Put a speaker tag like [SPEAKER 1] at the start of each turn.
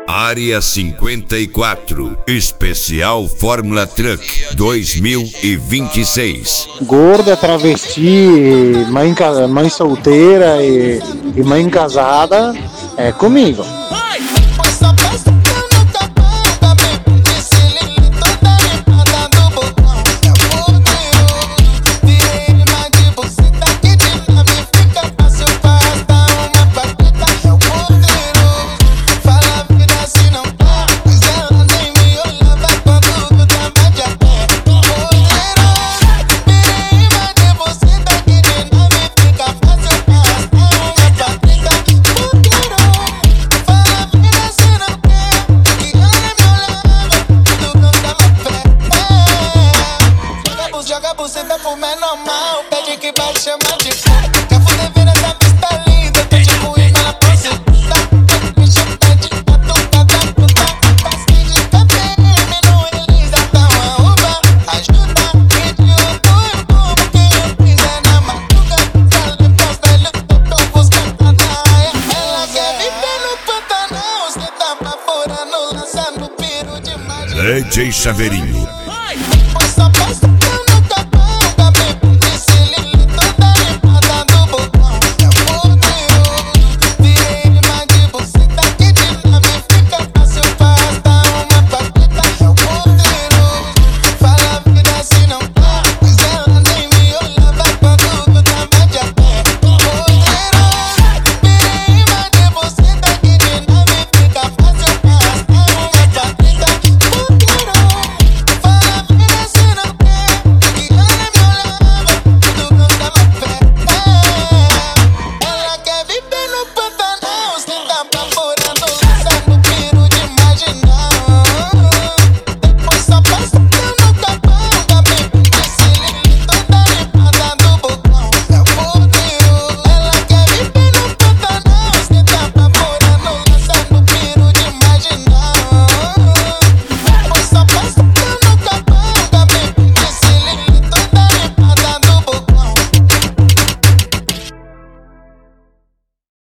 [SPEAKER 1] Área 54, Especial Fórmula Truck 2026.
[SPEAKER 2] Gorda, travesti, mãe solteira e mãe casada, é comigo.
[SPEAKER 3] Joga você tá comendo mal, pede que vai chamar de fã. Quer fuder ver essa pista linda, tô tipo irmã na posse. Me chama de batucada, puta. Passei de KPM no Elisa, tá uma uva. Ajuda, idiota, eu como quem eu quiser na madruga. Sale posta, ele tô buscando na raia. Ela quer viver no Pantanal, cê tá baforando, lançando piro demais.
[SPEAKER 1] DJ Chaveirinho.
[SPEAKER 3] Posta, posta.